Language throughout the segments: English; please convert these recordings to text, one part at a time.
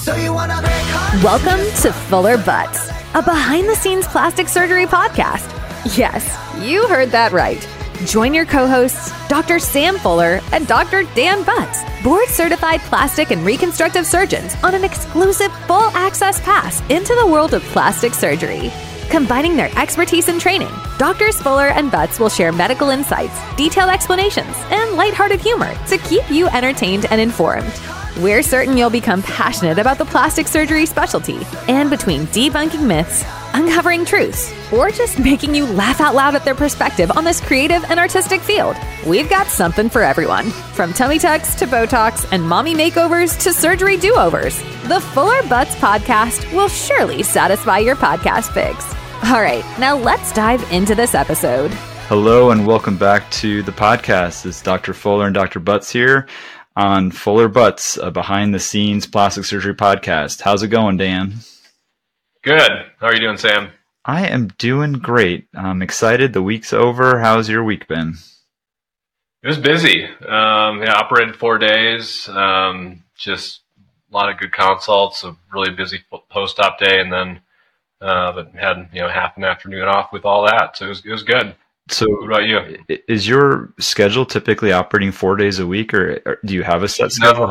Welcome to Fuller Butts, a behind-the-scenes plastic surgery podcast. Yes, you heard that right. Join your co-hosts, Dr. Sam Fuller and Dr. Dan Butts, board-certified plastic and reconstructive surgeons, on an exclusive full-access pass into the world of plastic surgery. Combining their expertise and training, Doctors Fuller and Butts will share medical insights, detailed explanations, and lighthearted humor to keep you entertained and informed. We're certain you'll become passionate about the plastic surgery specialty, and between debunking myths, uncovering truths, or just making you laugh out loud at their perspective on this creative and artistic field, we've got something for everyone. From tummy tucks to Botox and mommy makeovers to surgery do-overs, the Fuller Butts podcast will surely satisfy your podcast fix. All right, now let's dive into this episode. Hello and welcome back to the podcast. It's Dr. Fuller and Dr. Butts here on Fuller Butts, a behind-the-scenes plastic surgery podcast. How's it going, Dan? Good. How are you doing, Sam? I am doing great. I'm excited. The week's over. How's your week been? It was busy. Operated 4 days. Just a lot of good consults. A really busy post-op day, and then but had half an afternoon off with all that. So it was good. So, what about you? Is your schedule typically operating 4 days a week, or do you have a set schedule?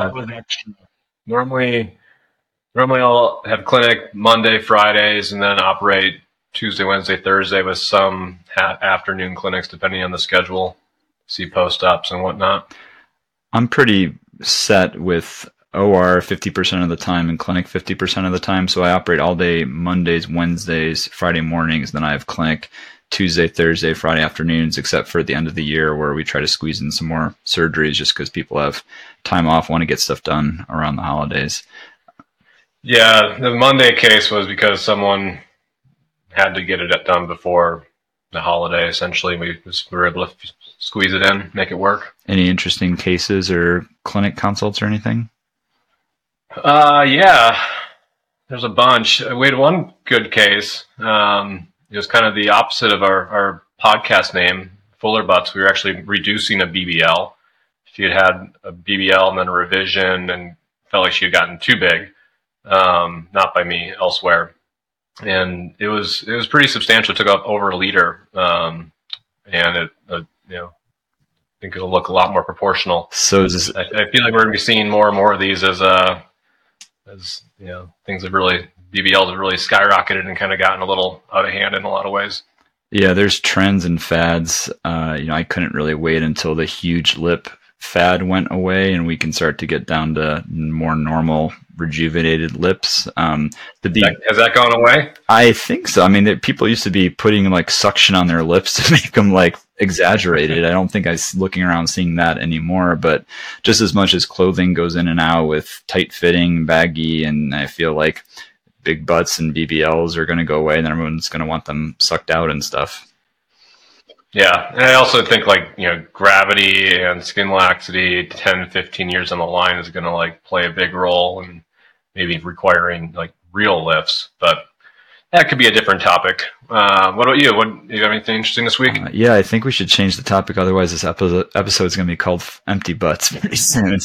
Normally I'll have clinic Monday, Fridays, and then operate Tuesday, Wednesday, Thursday with some afternoon clinics depending on the schedule. See post-ops and whatnot. I'm pretty set with OR 50% of the time and clinic 50% of the time, so I operate all day Mondays, Wednesdays, Friday mornings, then I have clinic Tuesday, Thursday, Friday afternoons, except for at the end of the year where we try to squeeze in some more surgeries just because people have time off, want to get stuff done around the holidays. Yeah, the Monday case was because someone had to get it done before the holiday. Essentially, we were able to squeeze it in, make it work. Any interesting cases or clinic consults or anything? Yeah, there's a bunch. We had one good case. It was kind of the opposite of our podcast name, Fuller Butts. We were actually reducing a BBL. She had a BBL and then a revision and felt like she had gotten too big. Not by me, elsewhere. And it was pretty substantial. It took up over a liter. And it, I think it'll look a lot more proportional. So is this... I feel like we're going to be seeing more and more of these as things have really, BBLs have really skyrocketed and kind of gotten a little out of hand in a lot of ways. Yeah, there's trends and fads. I couldn't really wait until the huge lip fad went away and we can start to get down to more normal rejuvenated lips. Has that gone away? I think so. I mean, people used to be putting like suction on their lips to make them like exaggerated. I don't think I'm looking around seeing that anymore, but just as much as clothing goes in and out with tight fitting, baggy, and I feel like big butts and BBLs are going to go away and everyone's going to want them sucked out and stuff. Yeah, and I also think gravity and skin laxity 10, 15 years on the line is going to play a big role and maybe requiring real lifts, but that could be a different topic. What about you? You got anything interesting this week? Yeah, I think we should change the topic. Otherwise, this episode is going to be called Empty Butts pretty soon.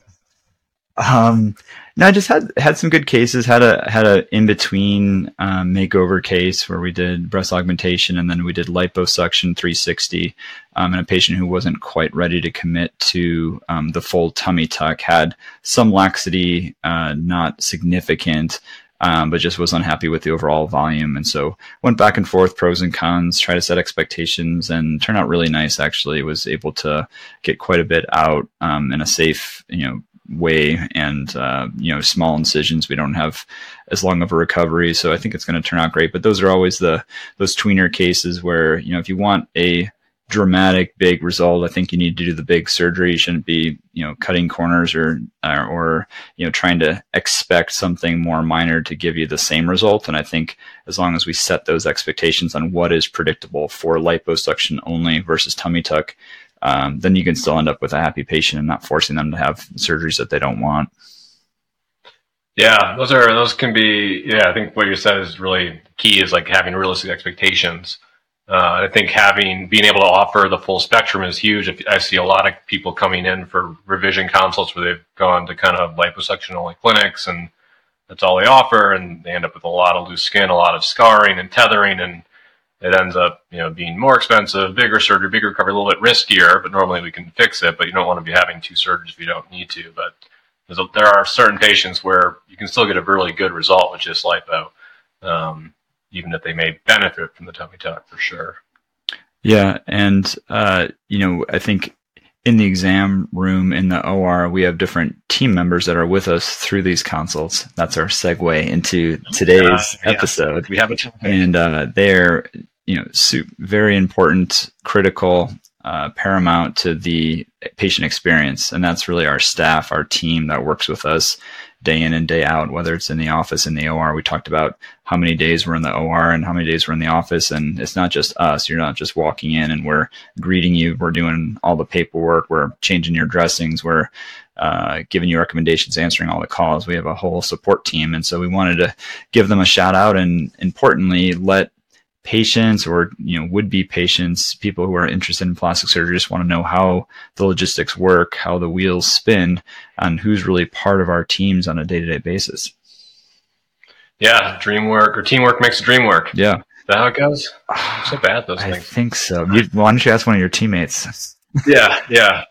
No, I just had some good cases. Had a in between makeover case where we did breast augmentation and then we did liposuction 360. And a patient who wasn't quite ready to commit to the full tummy tuck, had some laxity, not significant, but just was unhappy with the overall volume. And so went back and forth, pros and cons, try to set expectations, and turned out really nice. Actually, was able to get quite a bit out in a safe, way, and small incisions. We don't have as long of a recovery, so I think it's going to turn out great. But those are always those tweener cases where if you want a dramatic big result, I think you need to do the big surgery. You shouldn't be cutting corners or trying to expect something more minor to give you the same result. And I think as long as we set those expectations on what is predictable for liposuction only versus tummy tuck, then you can still end up with a happy patient and not forcing them to have surgeries that they don't want. Yeah, those can be. Yeah, I think what you said is really key. Is having realistic expectations. I think being able to offer the full spectrum is huge. I see a lot of people coming in for revision consults where they've gone to kind of liposuction only clinics, and that's all they offer, and they end up with a lot of loose skin, a lot of scarring and tethering, and it ends up, being more expensive, bigger surgery, bigger recovery, a little bit riskier, but normally we can fix it, but you don't want to be having 2 surgeries if you don't need to. But there are certain patients where you can still get a really good result with just lipo, even if they may benefit from the tummy tuck for sure. Yeah. And, I think in the exam room in the OR, we have different team members that are with us through these consults. That's our segue into today's episode. We have a topic. And they're, very important, critical, paramount to the patient experience. And that's really our staff, our team that works with us day in and day out, whether it's in the office, in the OR. We talked about how many days we're in the OR and how many days we're in the office. And it's not just us. You're not just walking in and we're greeting you. We're doing all the paperwork. We're changing your dressings. We're giving you recommendations, answering all the calls. We have a whole support team. And so we wanted to give them a shout out and, importantly, let patients or would-be patients, people who are interested in plastic surgery, just want to know how the logistics work, how the wheels spin, and who's really part of our teams on a day-to-day basis. Yeah, teamwork makes the dream work. Yeah. Is that how it goes? So bad, those things. I think so. Why don't you ask one of your teammates? Yeah.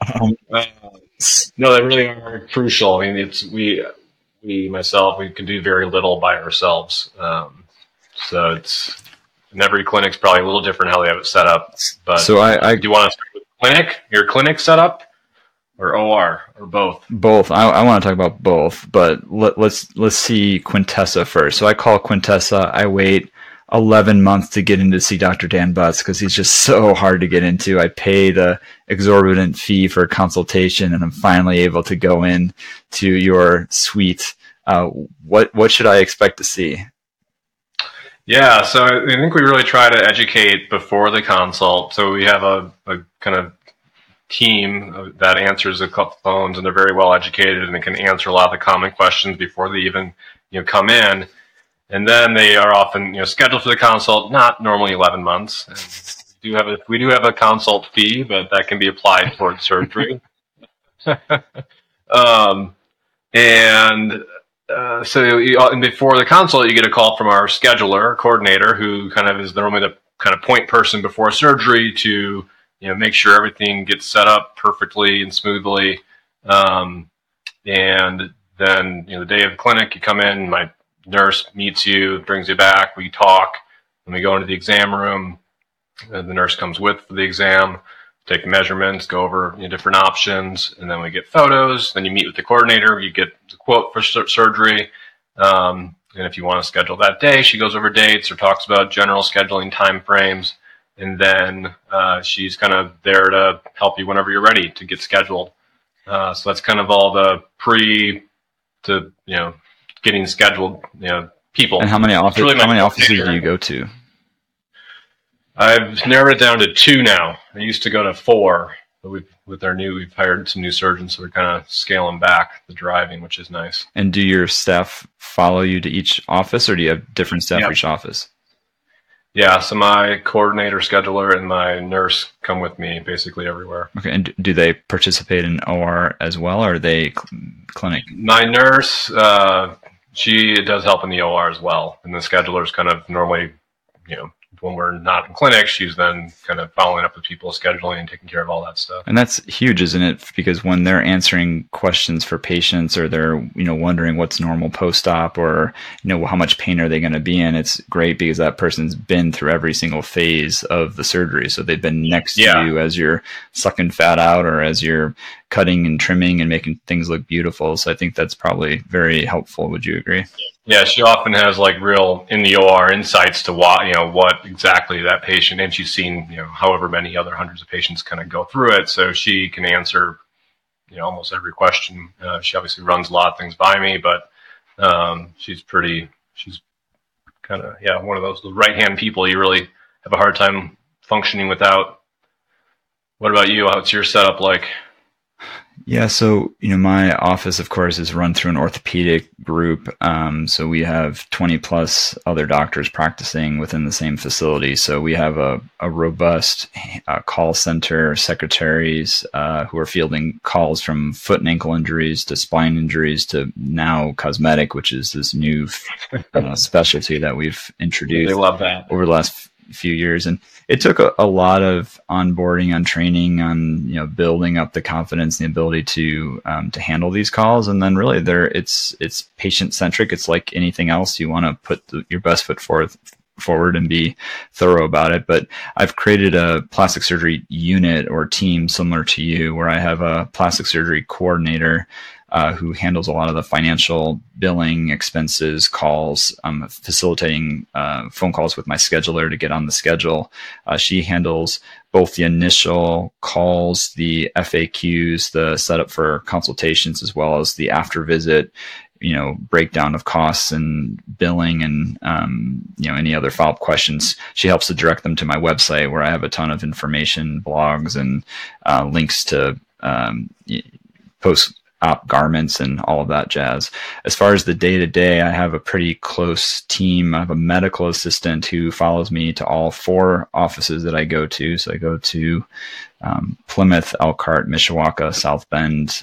No, they really are crucial. I mean, we can do very little by ourselves. So it's, and every clinic's probably a little different how they have it set up. But so do you want to start with your clinic setup, or OR, or both? Both. I want to talk about both, but let's see Quintessa first. So I call Quintessa. I wait 11 months to get in to see Dr. Dan Butts because he's just so hard to get into. I pay the exorbitant fee for a consultation, and I'm finally able to go in to your suite. What should I expect to see? Yeah, so I think we really try to educate before the consult. So we have a kind of team that answers a couple phones, and they're very well educated, and they can answer a lot of the common questions before they even come in. And then they are often scheduled for the consult, not normally 11 months. And we do have a consult fee, but that can be applied towards surgery. And before the consult, you get a call from our scheduler, coordinator, who kind of is normally the kind of point person before surgery to make sure everything gets set up perfectly and smoothly. And then the day of the clinic, you come in, my nurse meets you, brings you back, we talk, and we go into the exam room. And the nurse comes with for the exam, take measurements, go over different options, and then we get photos. Then you meet with the coordinator, you get the quote for surgery. And if you want to schedule that day, she goes over dates or talks about general scheduling time frames. And then she's kind of there to help you whenever you're ready to get scheduled. So that's kind of all the getting scheduled, people. And how many offices do you go to? I've narrowed it down to 2 now. I used to go to 4, but we've hired some new surgeons, so we're kind of scaling back the driving, which is nice. And do your staff follow you to each office, or do you have different staff for each office? Yeah, so my coordinator, scheduler, and my nurse come with me basically everywhere. Okay, and do they participate in OR as well, or are they clinic? My nurse, she does help in the OR as well, and the scheduler's kind of normally, when we're not in clinic, she's then kind of following up with people, scheduling and taking care of all that stuff. And that's huge, isn't it? Because when they're answering questions for patients, or they're, wondering what's normal post-op, or, how much pain are they going to be in, it's great because that person's been through every single phase of the surgery. So they've been next to you as you're sucking fat out, or as you're cutting and trimming and making things look beautiful. So I think that's probably very helpful. Would you agree? Yeah, she often has real in the OR insights to what exactly that patient, and she's seen however many other hundreds of patients kind of go through it, so she can answer almost every question. She obviously runs a lot of things by me, but she's kind of one of those right hand people you really have a hard time functioning without. What about you? What's your setup like? Yeah, so my office, of course, is run through an orthopedic group. So we have 20 plus other doctors practicing within the same facility. So we have a robust call center, secretaries who are fielding calls from foot and ankle injuries to spine injuries to now cosmetic, which is this new specialty that we've introduced. They love that. Over the last few years. And it took a lot of onboarding, on training, on building up the confidence and the ability to handle these calls. And then really it's patient centric. It's like anything else. You want to put your best foot forward and be thorough about it. But I've created a plastic surgery unit or team similar to you, where I have a plastic surgery coordinator who handles a lot of the financial billing, expenses, calls, facilitating phone calls with my scheduler to get on the schedule. She handles both the initial calls, the FAQs, the setup for consultations, as well as the after visit, breakdown of costs and billing and, any other follow-up questions. She helps to direct them to my website, where I have a ton of information, blogs, and links to post-op garments and all of that jazz. As far as the day-to-day, I have a pretty close team. I have a medical assistant who follows me to all 4 offices that I go to. So I go to Plymouth, Elkhart, Mishawaka, South Bend,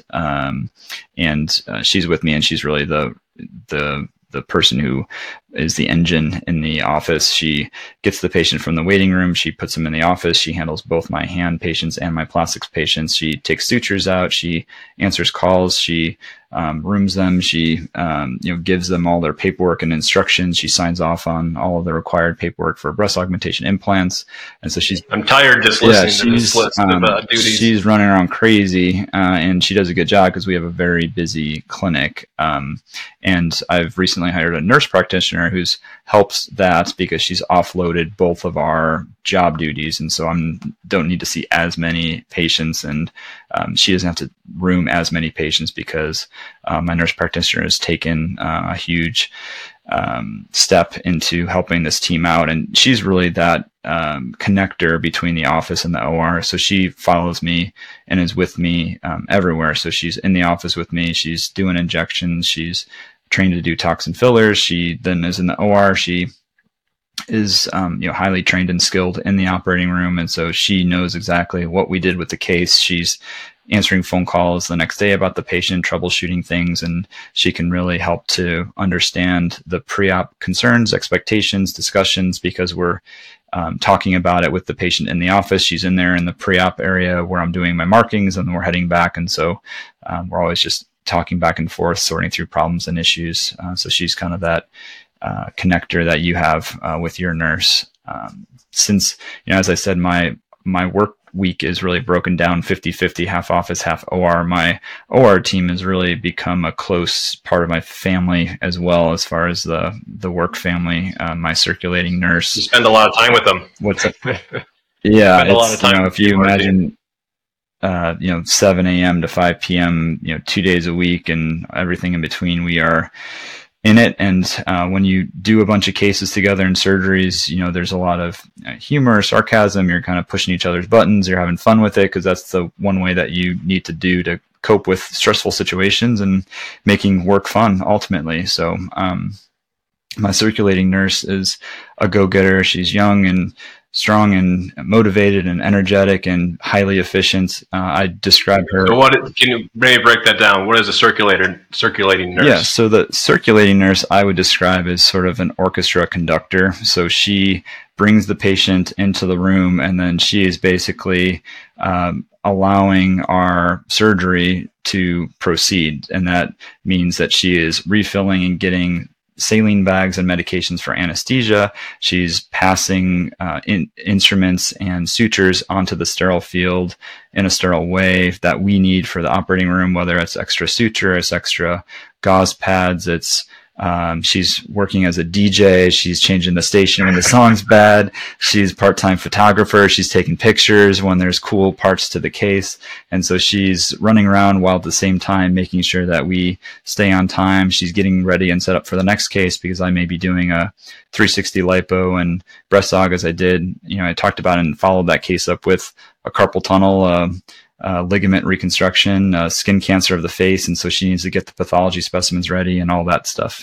and she's with me, and she's really the person who is the engine in the office. She gets the patient from the waiting room. She puts them in the office. She handles both my hand patients and my plastics patients. She takes sutures out. She answers calls. She rooms them. She gives them all their paperwork and instructions. She signs off on all of the required paperwork for breast augmentation implants. And so I'm tired just listening to this list of duties. She's running around crazy, and she does a good job because we have a very busy clinic. And I've recently hired a nurse practitioner who's helps that because she's offloaded both of our job duties. And so I don't need to see as many patients, and she doesn't have to room as many patients because my nurse practitioner has taken a huge step into helping this team out. And she's really that connector between the office and the OR. So she follows me and is with me everywhere. So she's in the office with me. She's doing injections. She's trained to do toxin fillers. She then is in the OR. She is highly trained and skilled in the operating room, and so she knows exactly what we did with the case. She's answering phone calls the next day about the patient, troubleshooting things, and she can really help to understand the pre-op concerns, expectations, discussions, because we're talking about it with the patient in the office. She's in there in the pre-op area where I'm doing my markings, and then we're heading back, and so we're always just talking back and forth, sorting through problems and issues. So she's kind of that connector that you have with your nurse. Since, as I said, my work week is really broken down 50-50, half office, half OR. My OR team has really become a close part of my family as well, as far as the work family. My circulating nurse. You spend a lot of time with them. What's it? Yeah, it's, a lot of time if you imagine 7 a.m. to 5 p.m., 2 days a week, and everything in between, we are in it. And when you do a bunch of cases together in surgeries, there's a lot of humor, sarcasm. You're kind of pushing each other's buttons. You're having fun with it, because that's the one way that you need to do to cope with stressful situations and making work fun ultimately. So my circulating nurse is a go-getter. She's young and strong and motivated and energetic and highly efficient. I describe her. So can you maybe break that down? What is a circulating nurse? Yeah, so the circulating nurse I would describe as sort of an orchestra conductor. So she brings the patient into the room, and then she is basically allowing our surgery to proceed. And that means that she is refilling and getting saline bags and medications for anesthesia. She's passing instruments and sutures onto the sterile field in a sterile way that we need for the operating room, whether it's extra suture, it's extra gauze pads, it's she's working as a DJ. She's changing the station when the song's bad. She's part-time photographer. She's taking pictures when there's cool parts to the case. And so she's running around while at the same time making sure that we stay on time. She's getting ready and set up for the next case, because I may be doing a 360 lipo and breast aug, as I did. I talked about and followed that case up with a carpal tunnel, ligament reconstruction, skin cancer of the face, and so she needs to get the pathology specimens ready and all that stuff.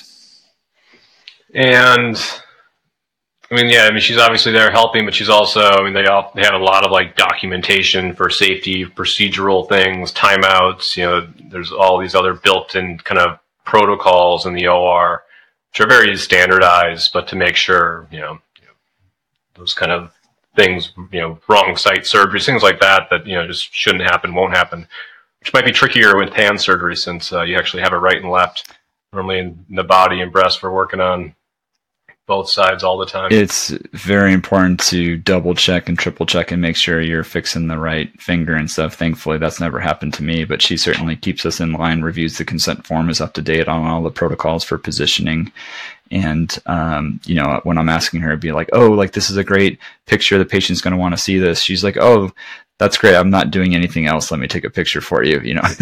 And she's obviously there helping, but she's also, they have a lot of like documentation for safety, procedural things, timeouts. There's all these other built-in kind of protocols in the OR, which are very standardized, but to make sure, those kind of things, wrong site surgeries, things like that, just shouldn't happen, won't happen, which might be trickier with hand surgery since you actually have it right and left. Normally in the body and breast, we're working on both sides all the time. It's very important to double check and triple check and make sure you're fixing the right finger and stuff. Thankfully, that's never happened to me, but she certainly keeps us in line, reviews the consent form, is up to date on all the protocols for positioning. And, when I'm asking her, it'd be like, oh, like this is a great picture. The patient's going to want to see this. She's like, oh, that's great. I'm not doing anything else. Let me take a picture for you,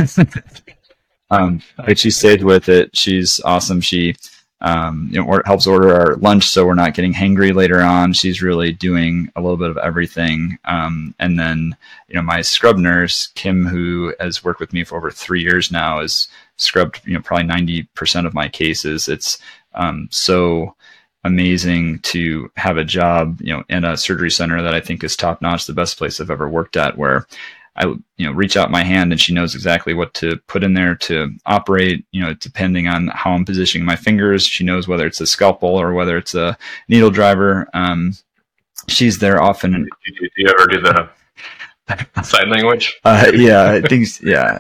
But she stayed with it. She's awesome. She, helps order our lunch so we're not getting hangry later on. She's really doing a little bit of everything. And then, my scrub nurse, Kim, who has worked with me for over 3 years now, has scrubbed, probably 90% of my cases. It's so amazing to have a job, in a surgery center that I think is top notch, the best place I've ever worked at, where I, reach out my hand and she knows exactly what to put in there to operate, depending on how I'm positioning my fingers. She knows whether it's a scalpel or whether it's a needle driver. She's there often. Do you ever do the sign language? Yeah, I think, yeah.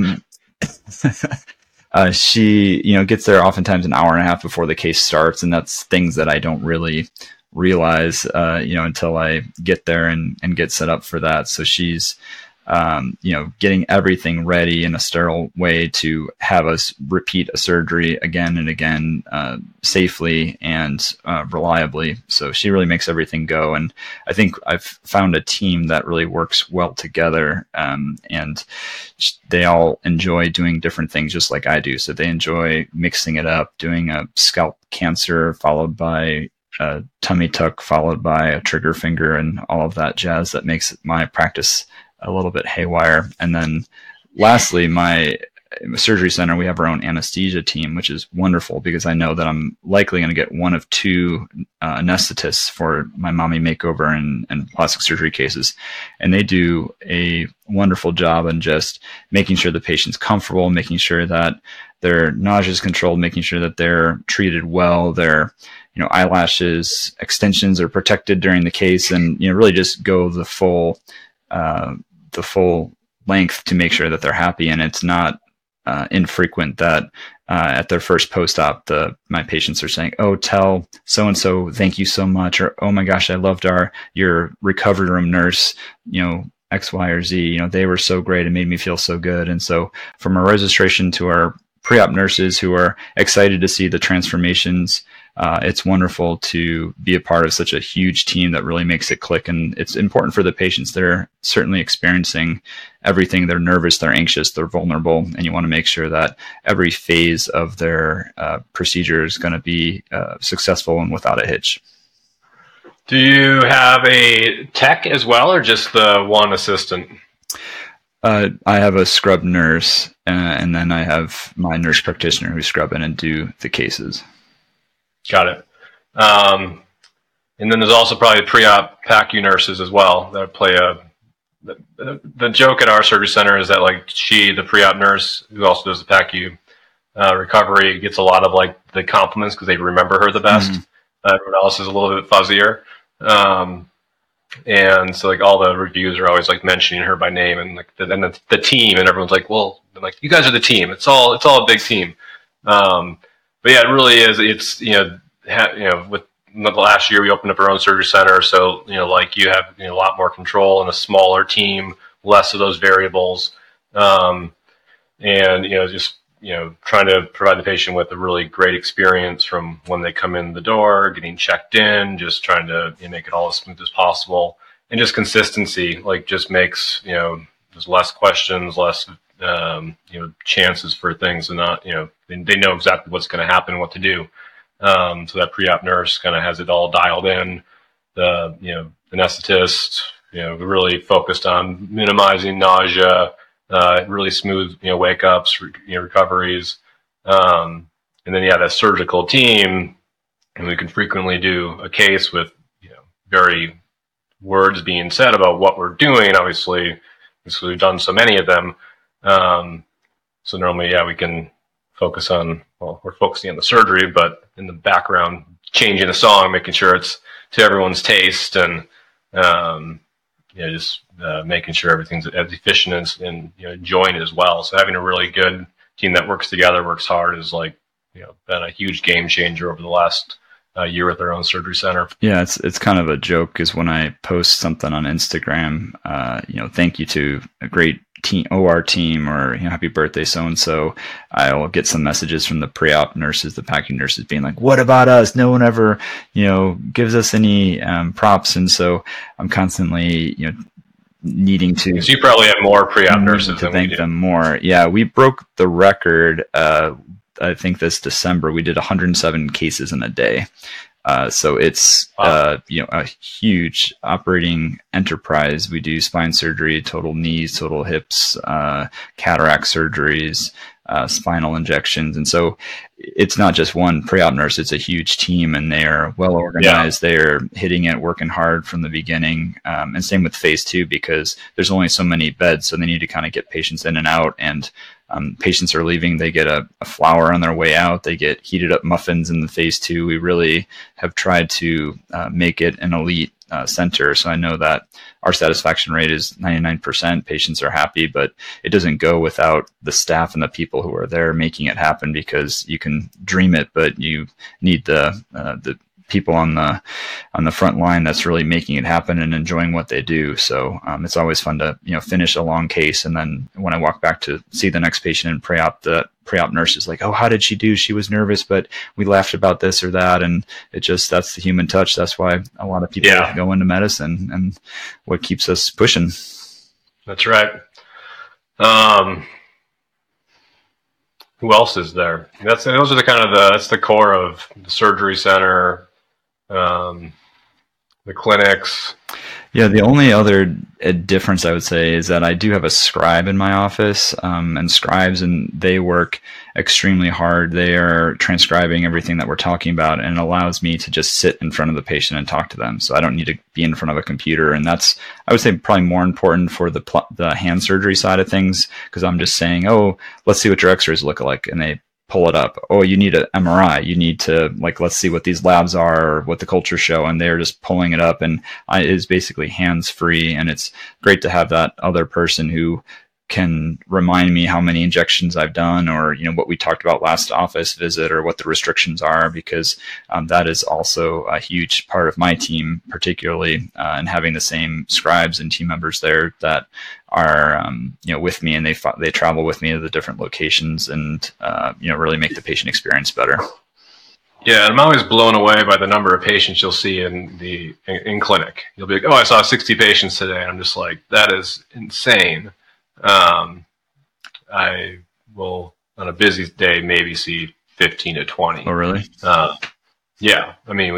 She, gets there oftentimes an hour and a half before the case starts. And that's things that I don't really realize, until I get there and get set up for that. So she's, getting everything ready in a sterile way to have us repeat a surgery again and again, safely and reliably. So she really makes everything go. And I think I've found a team that really works well together. And they all enjoy doing different things just like I do. So they enjoy mixing it up, doing a scalp cancer followed by a tummy tuck, followed by a trigger finger, and all of that jazz that makes my practice a little bit haywire. And then lastly, my surgery center, we have our own anesthesia team, which is wonderful because I know that I'm likely going to get one of two anesthetists for my mommy makeover and plastic surgery cases. And they do a wonderful job in just making sure the patient's comfortable, making sure that their nausea is controlled, making sure that they're treated well, their eyelashes, extensions are protected during the case, and really just go the full length to make sure that they're happy. And it's not infrequent that at their first post-op, my patients are saying, "Oh, tell so-and-so thank you so much," or "Oh my gosh, I loved your recovery room nurse, X, Y, or Z. They were so great. It made me feel so good." And so from our registration to our pre-op nurses who are excited to see the transformations, it's wonderful to be a part of such a huge team that really makes it click. And it's important for the patients. They're certainly experiencing everything. They're nervous, they're anxious, they're vulnerable, and you want to make sure that every phase of their procedure is going to be successful and without a hitch. Do you have a tech as well, or just the one assistant? I have a scrub nurse, and then I have my nurse practitioner who scrub in and do the cases. Got it. And then there's also probably pre-op PACU nurses as well that play the joke at our surgery center is that the pre-op nurse who also does the PACU recovery gets a lot of the compliments because they remember her the best. Mm-hmm. Everyone else is a little bit fuzzier. And so all the reviews are always mentioning her by name and the team, and everyone's well, you guys are the team. It's all a big team. But yeah, it really is. It's, with the last year we opened up our own surgery center. So, you have a lot more control and a smaller team, less of those variables. And, just, trying to provide the patient with a really great experience from when they come in the door, getting checked in, just trying to make it all as smooth as possible. And just consistency, just makes, there's less questions, less, chances for things to not, they know exactly what's going to happen, what to do. So that pre-op nurse kind of has it all dialed in. The, anesthetist, really focused on minimizing nausea, really smooth, wake ups, recoveries. And then, that surgical team, and we can frequently do a case with, very words being said about what we're doing, obviously, because we've done so many of them. So normally, we can focus on, we're focusing on the surgery, but in the background, changing the song, making sure it's to everyone's taste, and just making sure everything's as efficient and enjoying it as well. So having a really good team that works together, works hard, is been a huge game changer over the last year at their own surgery center. Yeah, it's kind of a joke, because when I post something on Instagram, thank you to a great OR team, or happy birthday so and so, I'll get some messages from the pre-op nurses, the packing nurses, being like, what about us? No one ever gives us any props. And so I'm constantly needing to, so you probably have more pre-op nurses to thank them more. Yeah, we broke the record. I think this December we did 107 cases in a day. So it's a huge operating enterprise. We do spine surgery, total knees, total hips, cataract surgeries, spinal injections, and so it's not just one pre-op nurse; it's a huge team, and they are well organized. Yeah. They're hitting it, working hard from the beginning, and same with phase 2, because there's only so many beds, so they need to kind of get patients in and out. And patients are leaving, they get a flower on their way out, they get heated up muffins in the phase 2. We really have tried to make it an elite center. So I know that our satisfaction rate is 99%. Patients are happy, but it doesn't go without the staff and the people who are there making it happen, because you can dream it, but you need the people on the front line that's really making it happen and enjoying what they do. So it's always fun to finish a long case, and then when I walk back to see the next patient in pre-op, the pre-op nurse is like, oh, how did she do? She was nervous, but we laughed about this or that. And that's the human touch. That's why a lot of people go into medicine, and what keeps us pushing. That's right. Who else is there? Those are that's the core of the surgery center, the clinics. Yeah, the only other difference I would say is that I do have a scribe in my office, and scribes, and they work extremely hard. They are transcribing everything that we're talking about, and it allows me to just sit in front of the patient and talk to them. So I don't need to be in front of a computer, and that's, I would say, probably more important for the hand surgery side of things, because I'm just saying, oh, let's see what your x-rays look like, and they pull it up. Oh, you need an MRI. You need to, let's see what these labs are, or what the cultures show. And they're just pulling it up, and it is basically hands-free. And it's great to have that other person who can remind me how many injections I've done, or, what we talked about last office visit, or what the restrictions are, because that is also a huge part of my team, particularly, and having the same scribes and team members there that are, with me, and they travel with me to the different locations, and, really make the patient experience better. Yeah, I'm always blown away by the number of patients you'll see in clinic. You'll be like, oh, I saw 60 patients today. And I'm just like, that is insane. I will, on a busy day, maybe see 15 to 20. Oh, really? Yeah. I mean,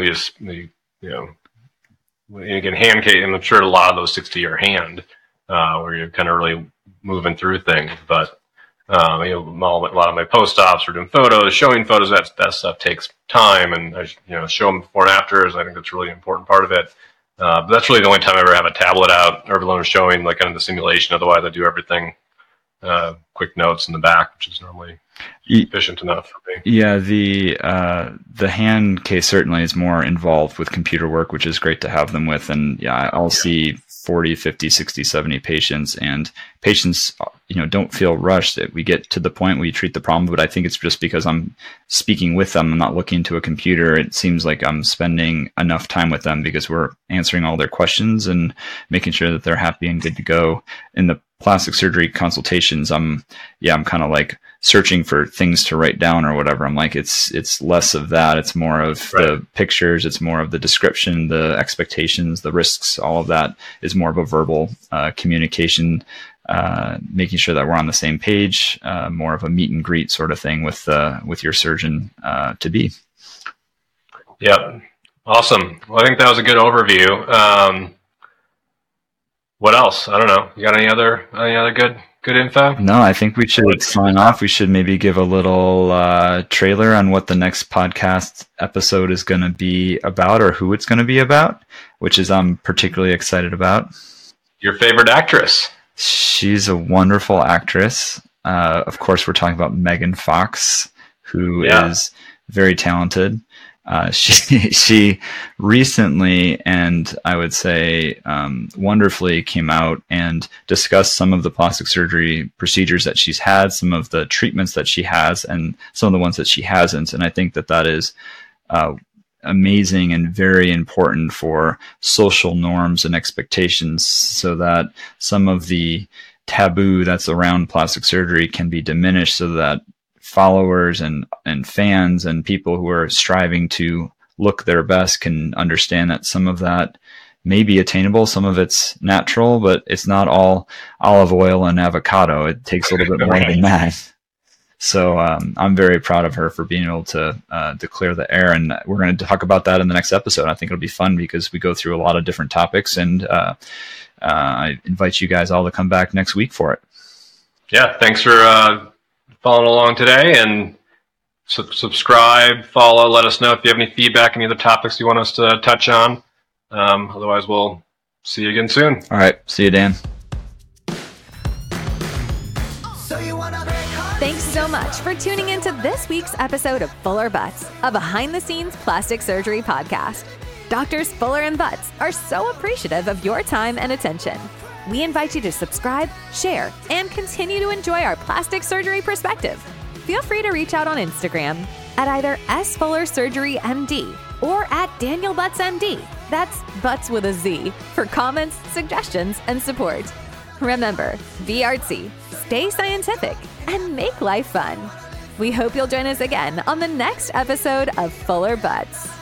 again, hand case, and I'm sure a lot of those 60 are hand, where you're kind of really moving through things. But, a lot of my post-ops are doing photos, showing photos. That stuff takes time, and I, show them before and afters. I think that's a really important part of it. But that's really the only time I ever have a tablet out, or alone showing kind of the simulation. Otherwise, I do everything quick notes in the back, which is normally efficient enough for me. Yeah, the hand case certainly is more involved with computer work, which is great to have them with. And I'll see 40, 50, 60, 70 patients, and patients, don't feel rushed. We get to the point where you treat the problem, but I think it's just because I'm speaking with them. I'm not looking to a computer. It seems like I'm spending enough time with them because we're answering all their questions and making sure that they're happy and good to go. In the plastic surgery consultations, I'm kind of like searching for things to write down or whatever. I'm like, it's less of that. It's more of the pictures. It's more of the description, the expectations, the risks. All of that is more of a verbal communication, making sure that we're on the same page, more of a meet and greet sort of thing with your surgeon to be. Yep. Awesome. Well, I think that was a good overview. What else? I don't know. You got any other good info? No, I think we should sign off. We should maybe give a little trailer on what the next podcast episode is going to be about, or who it's going to be about, which is I'm particularly excited about. Your favorite actress? She's a wonderful actress. Of course, we're talking about Megan Fox, who is very talented. She recently, and I would say wonderfully, came out and discussed some of the plastic surgery procedures that she's had, some of the treatments that she has, and some of the ones that she hasn't. And I think that is amazing and very important for social norms and expectations, so that some of the taboo that's around plastic surgery can be diminished, so that followers and fans and people who are striving to look their best can understand that some of that may be attainable, some of it's natural, but it's not all olive oil and avocado. It takes a little bit more than that. So I'm very proud of her for being able to declare the air, and we're going to talk about that in the next episode. I think it'll be fun because we go through a lot of different topics, and I invite you guys all to come back next week for it. Yeah, thanks for following along today, and subscribe, follow, let us know if you have any feedback, any other topics you want us to touch on. Otherwise, we'll see you again soon. All right. See you, Dan. Thanks so much for tuning into this week's episode of Fuller Butts, a behind-the-scenes plastic surgery podcast. Doctors Fuller and Butts are so appreciative of your time and attention. We invite you to subscribe, share, and continue to enjoy our plastic surgery perspective. Feel free to reach out on Instagram at either @SFullerSurgeryMD or @DanielButtsMD. That's Butts with a Z, for comments, suggestions, and support. Remember, be artsy, stay scientific, and make life fun. We hope you'll join us again on the next episode of Fuller Butts.